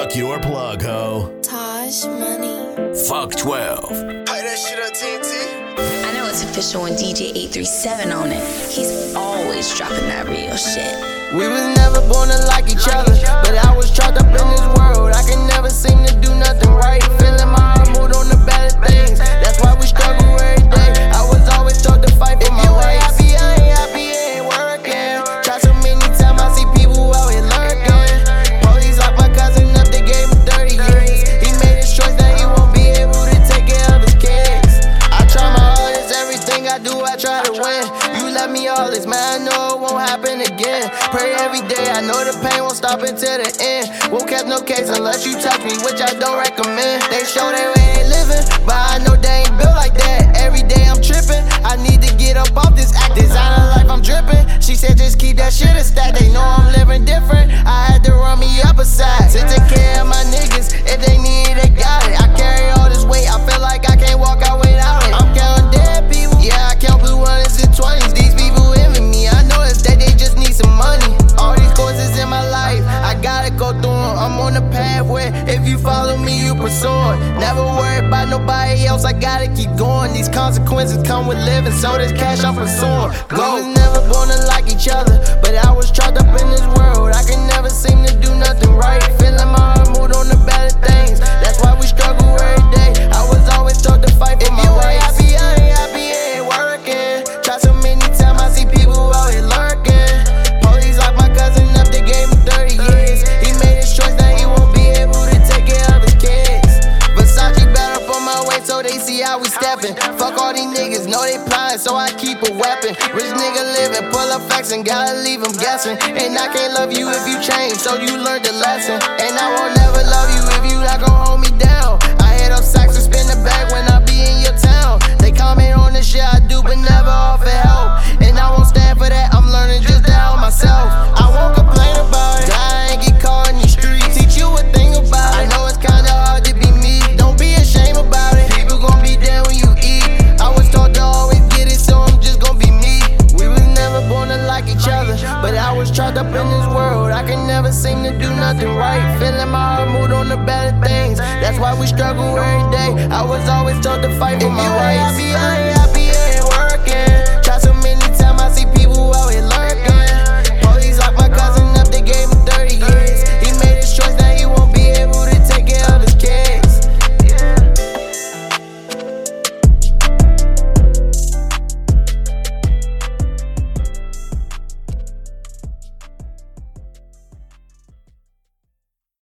Fuck your plug, ho. Taj Money. Fuck 12. Pay that shit up, TNT. I know it's official when DJ 837 on it. He's always dropping that real shit. We was never born to like each other, but I was trapped up in this world. I can never seem to do nothing right. Feeling my heart moved on the better things. That's why we struggle every day. I was always taught to fight for my rights. If you ain't happy, it ain't working. Try so many times, I see people out here lurking. Police locked my cousin up, they gave him 30 years. He made his choice that he won't be able to take care of his kids. I try my hardest, everything I do, I try to win. You left me all this, man, I know it won't happen again. Pray every day, I know the pain won't stop until the end. Won't catch no case unless you touch me, which I don't recommend. They show their way they living, but I know they ain't built like that. Every day I'm tripping, I need to get up off this act. Designer life, I'm dripping. She said just keep that shit a stack. They know I'm living different, I had to run me up a side to take care of my niggas. If they need it, they got it. I carry all this weight, I feel like I can't walk out without it. I'm counting dead people, yeah, I count blue ones and 20s. These people envy me, I know it's that they just need some money. All these courses in my life, I gotta go through them. I'm on the pathway, if you follow me, you pursuing. Never worry about nobody else, I gotta keep going. These consequences come with living, so this cash I'm pursuing. We was never born to like each other, but I was trapped up in this world. I can never seem to do nothing right. Feeling my heart moved on to better things. That's why we struggle every day. I was always taught to fight for my rights. If you ain't happy, I ain't happy, it ain't working. Try so many times, I see people out here lurking. Police locked my cousin up, they gave him 30 years. He made his choice that he won't be able to take care of his kids. Versace back up on my way so they see how we steppin'. Fuck all these niggas, know they plotting, so I keep a weapon. Rich nigga living, pull up flexing, gotta leave them guessing. And I can't love you if you change, so you learned the lesson. And I won't never love you if you not gon' hold me down. I hit up sacks and spin the bag when I be in your town. They comment on the shit I do, but never offer help. And I won't stand for that, I'm learning just to help myself. I won't complain about it, I ain't get caught in the streets. Teach you a thing about it, I know it's kinda hard to be me. Don't be ashamed about it, people gon' be there when you eat. I was taught to always get it, so I'm just gon' be me. We was never born to like each other, but I was trapped up in this world. I can never seem to do nothing right. Feeling my heart moved on to better things. That's why we struggle every day. I was always taught to fight for my rights. If you ain't happy, I ain't happy.